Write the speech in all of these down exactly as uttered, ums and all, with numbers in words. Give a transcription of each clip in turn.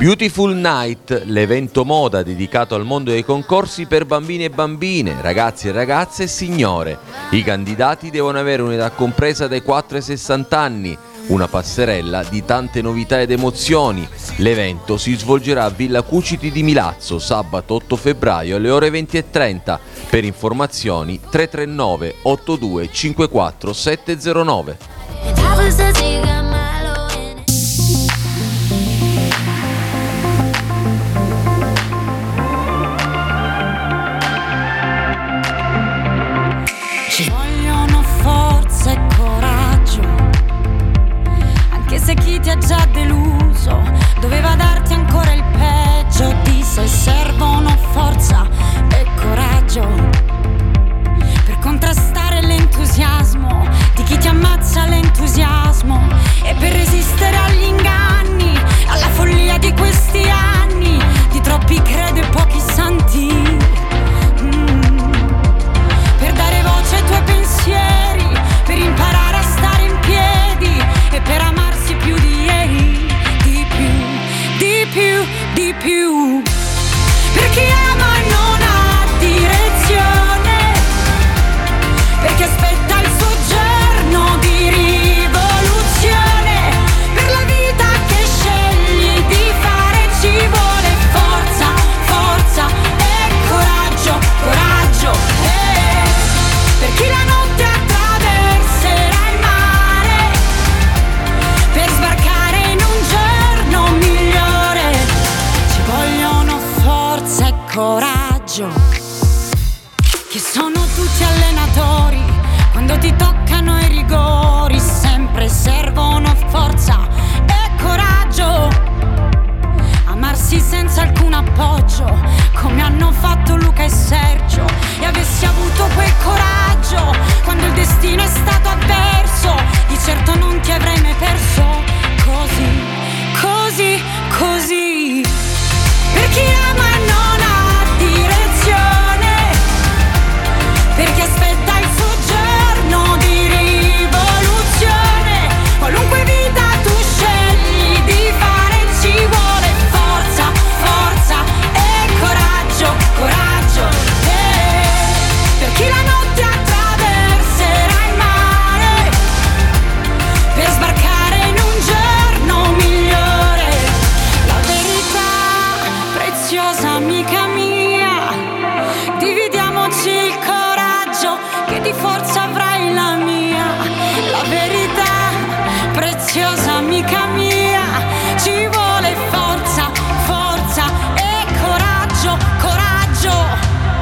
Beautiful Night, l'evento moda dedicato al mondo dei concorsi per bambini e bambine, ragazzi e ragazze e signore. I candidati devono avere un'età compresa dai quattro ai sessanta anni, una passerella di tante novità ed emozioni. L'evento si svolgerà a Villa Cuciti di Milazzo, sabato otto febbraio alle ore venti e trenta. Per informazioni tre tre nove otto due cinque quattro sette zero nove. Ci vogliono forza e coraggio, anche se chi ti ha già deluso doveva darti ancora il peggio di sé. Servono forza e coraggio per contrastare l'entusiasmo di chi ti ammazza l'entusiasmo e per resistere agli inganni, alla follia di questi anni, di troppi credo e pochi santi. Per dare voce ai tuoi pensieri, per imparare a stare in piedi e per amarsi più di ieri, di più, di più, di più. Per chi ama e non ha direzione, per chi aspetta il suo giorno di rivoluzione, per la vita che scegli di fare ci vuole forza, forza e coraggio, coraggio. Per chi la notte attraverserà il mare, per sbarcare in un giorno migliore, ci vogliono forza e coraggio, che sono tutti allenatori, quando ti toccano i rigori, sempre servono forza e coraggio, amarsi senza alcun appoggio, come hanno fatto Luca e Sergio, e avessi avuto quel coraggio quando il destino è stato avverso, di certo non ti avrei mai perso. Così, così, così. Per chi ama e non ha direzione, per chi aspetta il suo giorno di rivoluzione, qualunque vita tu scegli di fare ci vuole forza, forza e coraggio, coraggio. Per chi la notte attraverserà il mare, per sbarcare in un giorno migliore, la verità preziosa amica mia, dividiamoci il coraggio che di forza avrai la mia, la verità preziosa amica mia, ci vuole forza, forza e coraggio, coraggio.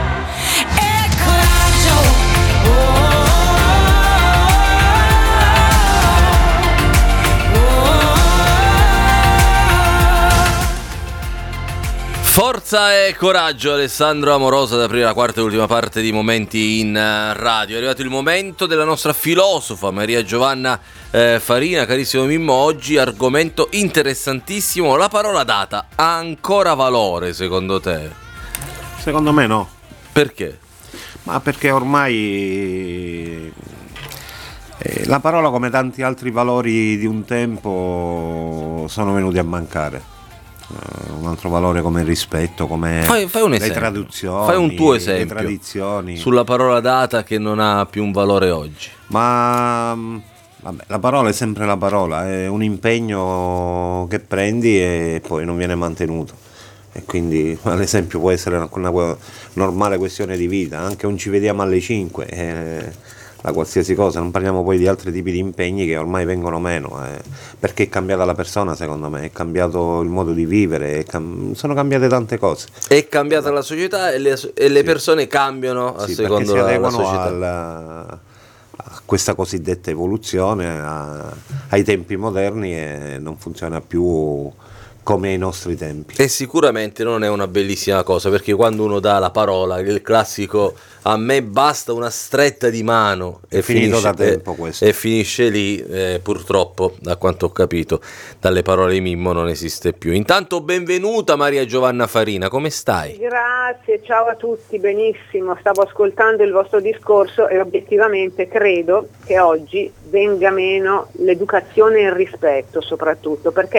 Forza e coraggio, Alessandro Amoroso, ad aprire la quarta e ultima parte di Momenti in Radio. È arrivato il momento della nostra filosofa Maria Giovanna eh, Farina. Carissimo Mimmo, oggi argomento interessantissimo. La parola data ha ancora valore secondo te? Secondo me no. Perché? Ma perché ormai eh, la parola, come tanti altri valori di un tempo, sono venuti a mancare. Uh, un altro valore come il rispetto, come fai, fai un le esempio. traduzioni, fai un tuo esempio, le tradizioni sulla parola data che non ha più un valore oggi. Ma vabbè, la parola è sempre la parola, è un impegno che prendi e poi non viene mantenuto, e quindi l'esempio può essere una, una normale questione di vita, anche un ci vediamo alle cinque, eh, la qualsiasi cosa, non parliamo poi di altri tipi di impegni che ormai vengono meno, eh, perché è cambiata la persona, secondo me, è cambiato il modo di vivere, è cam- sono cambiate tante cose. È cambiata la società e le, e le sì. persone cambiano a sì, secondo si la, adeguano la società. Al, a questa cosiddetta evoluzione, a, ai tempi moderni, e non funziona più come ai nostri tempi. E sicuramente non è una bellissima cosa, perché quando uno dà la parola, il classico a me basta una stretta di mano, è e finito finisce, da tempo questo. E finisce lì, eh, purtroppo, da quanto ho capito dalle parole di Mimmo, non esiste più. Intanto benvenuta Maria Giovanna Farina, come stai? Grazie, ciao a tutti, benissimo, stavo ascoltando il vostro discorso e obiettivamente credo che oggi venga meno l'educazione e il rispetto, soprattutto perché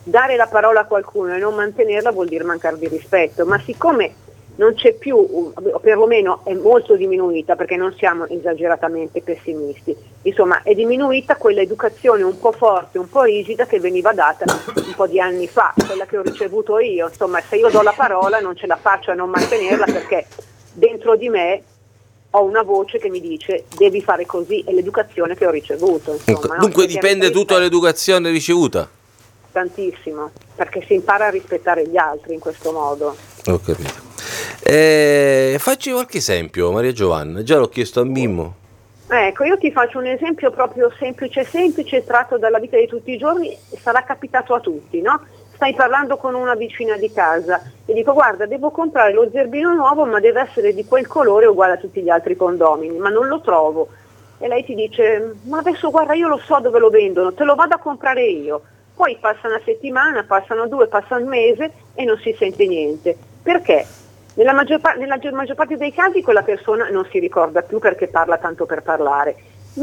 dare la parola a qualcuno e non mantenerla vuol dire mancare di rispetto, ma siccome non c'è più, o perlomeno è molto diminuita, perché non siamo esageratamente pessimisti, insomma è diminuita quella educazione un po' forte, un po' rigida che veniva data un po' di anni fa, quella che ho ricevuto io, insomma se io do la parola non ce la faccio a non mantenerla perché dentro di me ho una voce che mi dice devi fare così, è l'educazione che ho ricevuto. Insomma, Dunque no? dipende tutto dall'educazione ricevuta? Tantissimo, perché si impara a rispettare gli altri in questo modo. Ho capito. Eh, facci qualche esempio, Maria Giovanna, già l'ho chiesto a Mimmo. Ecco, io ti faccio un esempio proprio semplice, semplice, tratto dalla vita di tutti i giorni, sarà capitato a tutti, no? Stai parlando con una vicina di casa e dico guarda devo comprare lo zerbino nuovo ma deve essere di quel colore uguale a tutti gli altri condomini, ma non lo trovo. E lei ti dice ma adesso guarda io lo so dove lo vendono, te lo vado a comprare io. Poi passa una settimana, passano due, passa un mese e non si sente niente. Perché? Nella maggior, pa- nella maggior parte dei casi quella persona non si ricorda più perché parla tanto per parlare,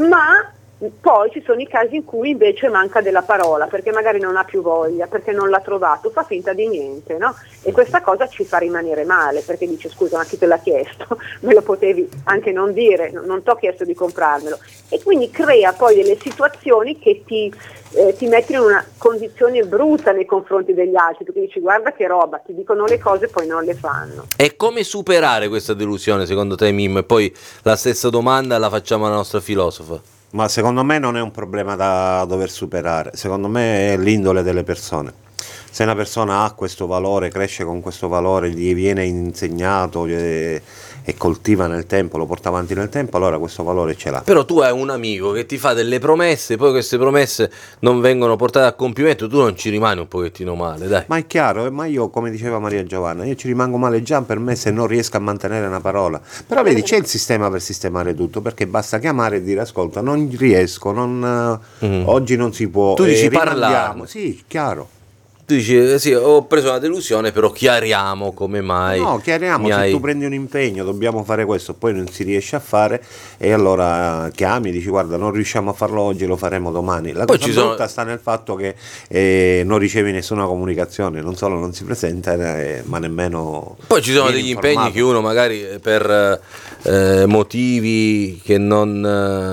ma poi ci sono i casi in cui invece manca della parola, perché magari non ha più voglia, perché non l'ha trovato, fa finta di niente, no? E questa cosa ci fa rimanere male, perché dice scusa ma chi te l'ha chiesto? Me lo potevi anche non dire, non ti ho chiesto di comprarmelo. E quindi crea poi delle situazioni che ti, eh, ti mettono in una condizione brutta nei confronti degli altri, perché dici guarda che roba, ti dicono le cose e poi non le fanno. E come superare questa delusione secondo te, Mimmo? E poi la stessa domanda la facciamo alla nostra filosofa. Ma secondo me non è un problema da dover superare, secondo me è l'indole delle persone. Se una persona ha questo valore, cresce con questo valore, gli viene insegnato e, e coltiva nel tempo, lo porta avanti nel tempo, allora questo valore ce l'ha. Però tu hai un amico che ti fa delle promesse, poi queste promesse non vengono portate a compimento, tu non ci rimani un pochettino male, dai. Ma è chiaro, ma io, come diceva Maria Giovanna, io ci rimango male già per me se non riesco a mantenere una parola. Però vedi, c'è il sistema per sistemare tutto, perché basta chiamare e dire ascolta, non riesco, non, mm. oggi non si può. Tu dici eh, parlare. Sì, chiaro. Tu dici, sì, ho preso una delusione, però chiariamo come mai. No, chiariamo, se hai... tu prendi un impegno, dobbiamo fare questo, poi non si riesce a fare, e allora chiami, dici guarda non riusciamo a farlo oggi, lo faremo domani. La poi cosa ci brutta sono... sta nel fatto che eh, non ricevi nessuna comunicazione, non solo non si presenta, eh, ma nemmeno... Poi ci sono degli informato. impegni che uno magari per eh, motivi che non...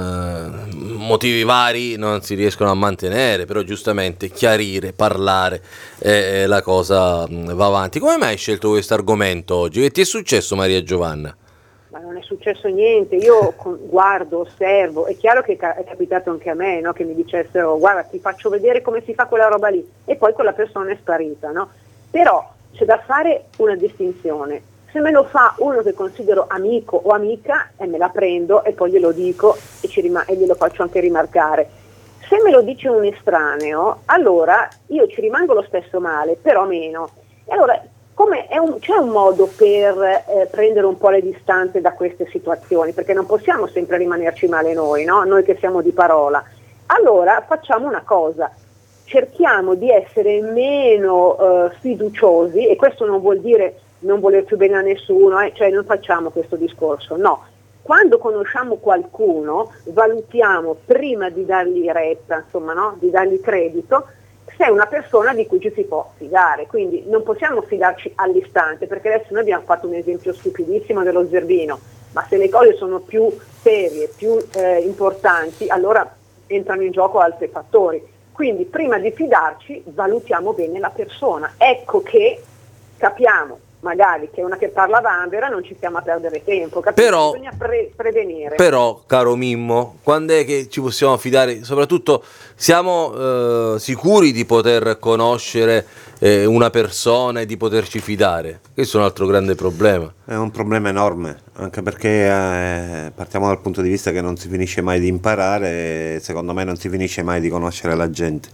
Eh, motivi vari non si riescono a mantenere, però giustamente chiarire, parlare, eh, la cosa va avanti. Come mai hai scelto questo argomento oggi? Che ti è successo, Maria Giovanna? Ma non è successo niente, io guardo, osservo, è chiaro che è capitato anche a me, no? Che mi dicessero guarda ti faccio vedere come si fa quella roba lì e poi quella persona è sparita, no? Però c'è da fare una distinzione. Se me lo fa uno che considero amico o amica e me la prendo e poi glielo dico e, ci rim- e glielo faccio anche rimarcare. Se me lo dice un estraneo, allora io ci rimango lo stesso male, però meno. E allora come è un, c'è un modo per eh, prendere un po' le distanze da queste situazioni, perché non possiamo sempre rimanerci male noi, no? Noi che siamo di parola. Allora facciamo una cosa. Cerchiamo di essere meno eh, fiduciosi, e questo non vuol dire non voler più bene a nessuno, eh? Cioè non facciamo questo discorso, no. Quando conosciamo qualcuno valutiamo prima di dargli retta, insomma, no? Di dargli credito, se è una persona di cui ci si può fidare, quindi non possiamo fidarci all'istante, perché adesso noi abbiamo fatto un esempio stupidissimo dello zerbino, ma se le cose sono più serie, più eh, importanti, allora entrano in gioco altri fattori. Quindi prima di fidarci valutiamo bene la persona, ecco che capiamo magari che una che parla vanvera non ci stiamo a perdere tempo, capisci? Però, bisogna pre- prevenire. Però, caro Mimmo, quando è che ci possiamo fidare? Soprattutto siamo eh, sicuri di poter conoscere eh, una persona e di poterci fidare? Questo è un altro grande problema. È un problema enorme, anche perché eh, partiamo dal punto di vista che non si finisce mai di imparare, e secondo me non si finisce mai di conoscere la gente.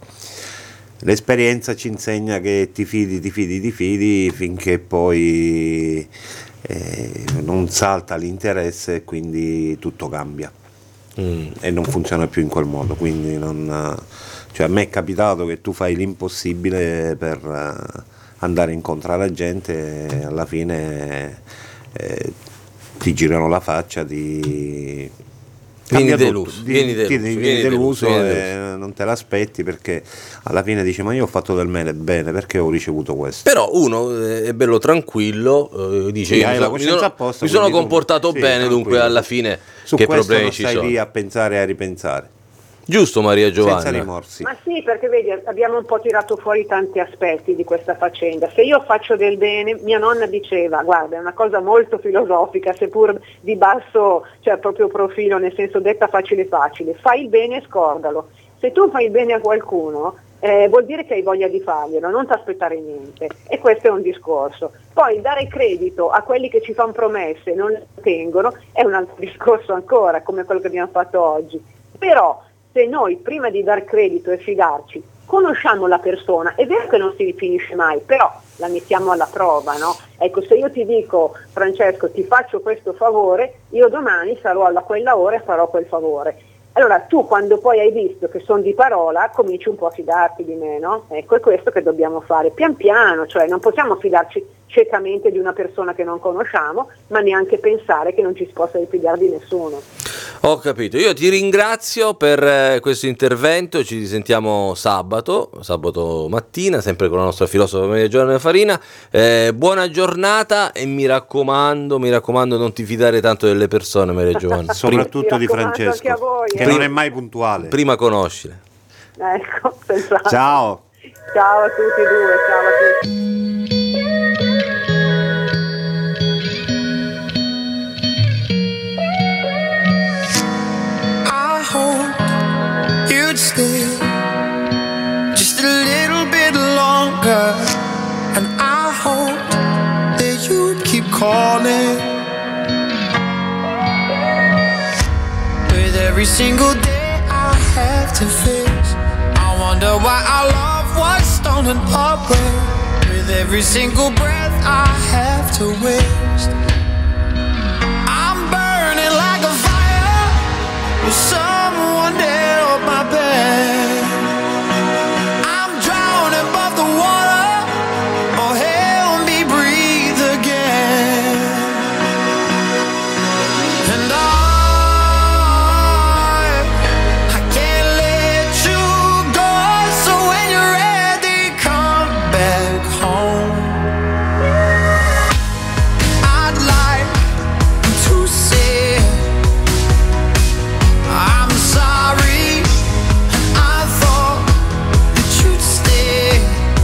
L'esperienza ci insegna che ti fidi, ti fidi, ti fidi finché poi eh, non salta l'interesse e quindi tutto cambia mm. e non funziona più in quel modo. Quindi non, cioè a me è capitato che tu fai l'impossibile per uh, andare incontro alla gente e alla fine eh, ti girano la faccia, ti, Vieni Cambia deluso, tutto. vieni Ti- deluso, ti- vieni vieni deluso deluso, e vieni non te l'aspetti, perché alla fine dici ma io ho fatto del bene, bene, perché ho ricevuto questo? Però uno eh, è bello tranquillo, eh, dice Sì, io hai mi la sono, mi coscienza sono- a posto, mi sono quindi tu- comportato sì, bene, dunque tranquillo. alla fine Su che questo problemi non ci stai sono? lì a pensare e a ripensare, Giusto Maria senza Giovanna? rimorsi. Ma sì, perché vedi, abbiamo un po' tirato fuori tanti aspetti di questa faccenda. Se io faccio del bene, mia nonna diceva, guarda, è una cosa molto filosofica, seppur di basso, cioè proprio profilo, nel senso detta facile facile, fai il bene e scordalo. Se tu fai il bene a qualcuno, eh, vuol dire che hai voglia di farglielo, non ti aspettare niente. E questo è un discorso. Poi dare credito a quelli che ci fanno promesse e non le tengono è un altro discorso ancora, come quello che abbiamo fatto oggi. Però se noi prima di dar credito e fidarci conosciamo la persona, è vero che non si finisce mai, però la mettiamo alla prova, no? Ecco, se io ti dico, Francesco, ti faccio questo favore, io domani sarò alla quella ora e farò quel favore. Allora tu, quando poi hai visto che sono di parola, cominci un po' a fidarti di me, no? Ecco, è questo che dobbiamo fare pian piano, cioè non possiamo fidarci ciecamente di una persona che non conosciamo, ma neanche pensare che non ci si possa fidare di nessuno. Ho capito, io ti ringrazio per eh, questo intervento, ci risentiamo sabato, sabato mattina, sempre con la nostra filosofa Maria Giovanna Farina. Eh, buona giornata e mi raccomando, mi raccomando non ti fidare tanto delle persone, Maria Giovanna. Soprattutto Mi di raccomando Francesco, anche a voi, che eh. non è mai puntuale. Prima conoscile. Ecco, senz'altro. Ciao. Ciao a tutti e due, ciao a tutti. I hope you'd stay just a little bit longer, and I hope that you'd keep calling. With every single day I have to face, I wonder why our love was stolen away. With every single breath I have to waste, I'm burning like a fire. Will someone help my pain? I'm drowning above the water. Oh, help me breathe again. And I, I can't let you go. So when you're ready, come back home. I'd like to say I'm sorry. I thought that you'd stay,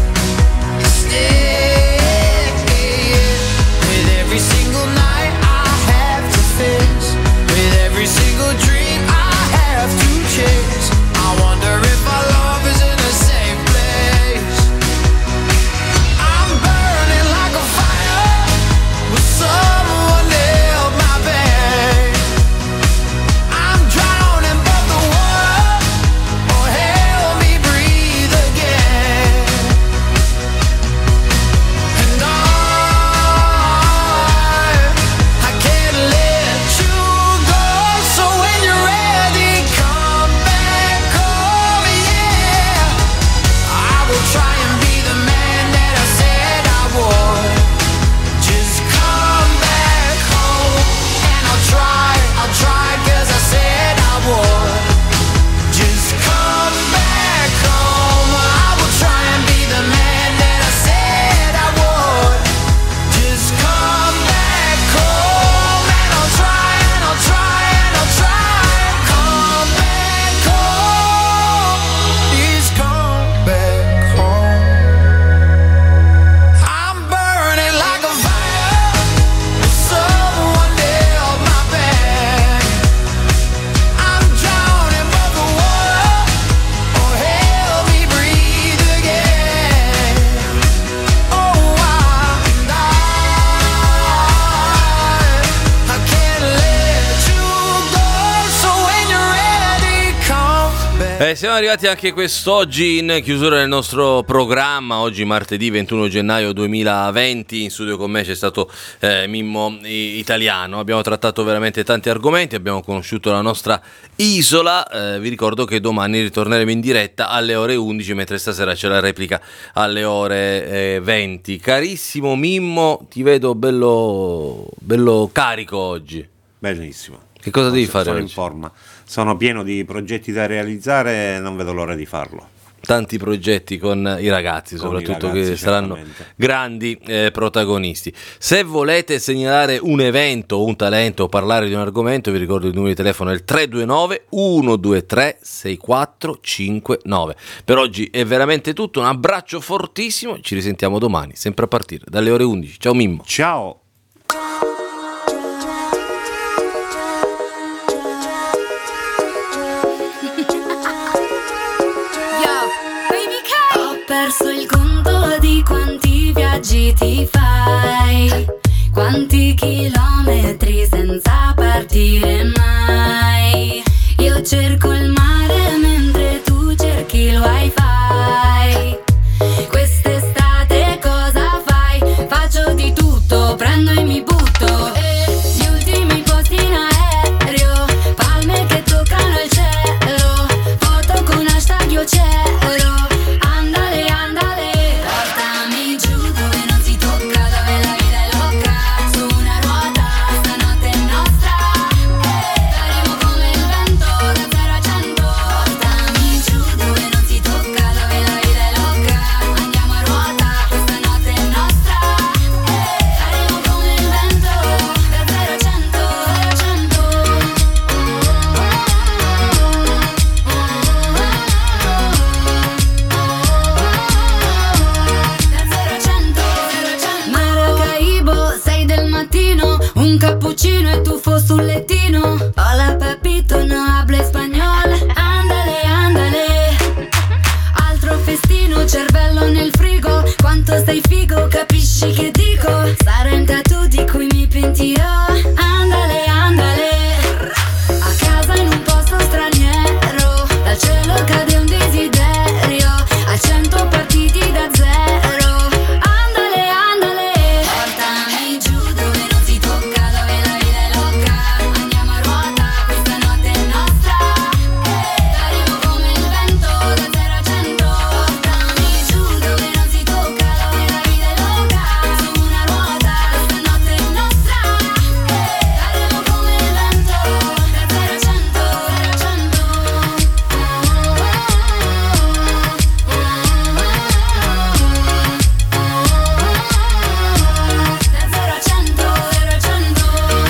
stay. With every single night I have to face, with every single dream I have to chase, I wonder if our love is in a safe place. I'm burning like a fire. Will someone help my pain? I'm drowning above the water. Oh, help me breathe again. And I, I can't let you go. So when you're ready, come back home, yeah. I will try and be the man that I said I would. Just come back home. And I'll try, I'll try, cause I said I would. Just come back home. I will try and be the man that I said I would. Just come back home. And I'll try, and I'll try, and I'll try. Come back home. Please come back home. I'm burning like a fire. Will someone help my pain? I'm drowning above the water. Oh, help me breathe again. Oh, I, and I, I can't let you go. So when you're ready, come back. Eh, siamo arrivati anche quest'oggi in chiusura del nostro programma, oggi martedì ventuno gennaio duemilaventi, in studio con me c'è stato eh, Mimmo I- Italiano, abbiamo trattato veramente tanti argomenti, abbiamo conosciuto la nostra isola, eh, vi ricordo che domani ritorneremo in diretta alle ore undici, mentre stasera c'è la replica alle ore eh, venti. Carissimo Mimmo, ti vedo bello, bello carico oggi. Bellissimo. Che cosa devi fare sono oggi? in forma, sono pieno di progetti da realizzare, non vedo l'ora di farlo. Tanti progetti con i ragazzi, Con soprattutto i ragazzi, che saranno certamente. grandi eh, protagonisti. Se volete segnalare un evento, un talento o parlare di un argomento, vi ricordo il numero di telefono è il tre due nove uno due tre sei quattro cinque nove. Per oggi è veramente tutto, un abbraccio fortissimo, ci risentiamo domani, sempre a partire dalle ore undici. Ciao Mimmo. Ciao! Ho perso il conto di quanti viaggi ti fai, quanti chilometri senza partire mai. Io cerco il mare mentre tu cerchi il wifi. Quest'estate cosa fai? Faccio di tutto, prendo e mi butto. Gli ultimi posti in aereo, palme che toccano il cielo, foto con hashtag io c'ero. Andale, andale, portami giù dove non si tocca, dove la vita è loca. Su una ruota, stanotte è nostra, faremo come il vento da zero a cento. Portami giù dove non si tocca, dove la vita è loca. Andiamo a ruota, stanotte è nostra, faremo come il vento da zero a cento, zero a cento. Maracaibo, sei del mattino, un cappuccino e tuffo sul lettino. Hola papito, no hablo español. Andale, andale, altro festino, cervello nel frigo. Quanto sei figo, capisci che dico? Sarà un tattoo di cui mi pentirò. Andale, andale, a casa in un posto straniero, dal cielo cade un desiderio, a cento partiti da zero. Andale, andale, portami giù dove non si tocca, dove la vita è loca. Andiamo a ruota, questa notte è nostra, faremo come il vento da zero a cento. Portami giù dove non si tocca, dove la vita è loca. Su una ruota, questa notte è nostra, faremo come il vento da zero a cento, zero a cento. Da zero a cento, zero a cento.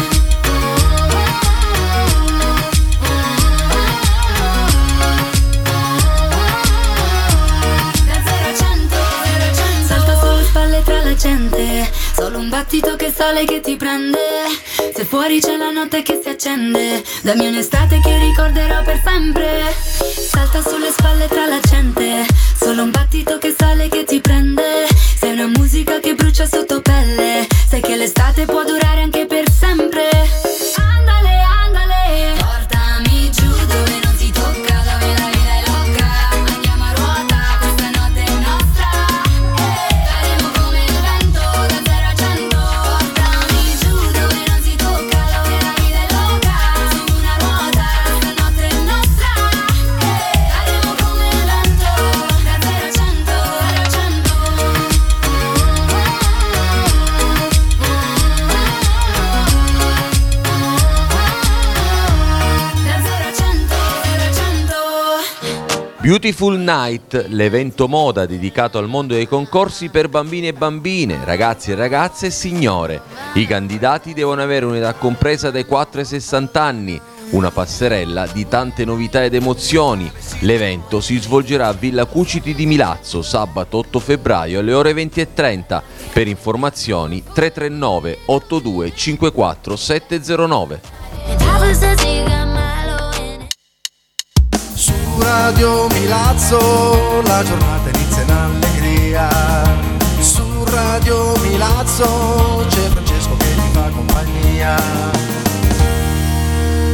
Da zero a cento, zero a cento. Salta sulle spalle tra la gente, solo un battito che sale che ti prende. Se fuori c'è la notte che si accende, dammi un'estate che ricorderò per sempre. Salta sulle spalle tra la gente, solo un battito che sale che ti prende. Sei una musica che brucia sotto pelle, sai che l'estate può durare anche per sempre. Andale, andale, portami giù dove non si tocca, dove la vita è loca. Andiamo a ruota, questa notte è nostra, faremo come il vento da zero a cento. Portami giù dove non si tocca, dove la vita è loca. Su una ruota, questa notte è nostra, faremo come il vento da zero a cento, zero a cento. Da zero a cento, zero a cento. Beautiful Night, l'evento moda dedicato al mondo dei concorsi per bambini e bambine, ragazzi e ragazze e signore. I candidati devono avere un'età compresa dai quattro ai sessanta anni, una passerella di tante novità ed emozioni. L'evento si svolgerà a Villa Cuciti di Milazzo, sabato otto febbraio alle ore venti e trenta. Per informazioni tre tre nove otto due cinque quattro sette zero nove. Su Radio Milazzo la giornata inizia in allegria. Su Radio Milazzo c'è Francesco che ti fa compagnia.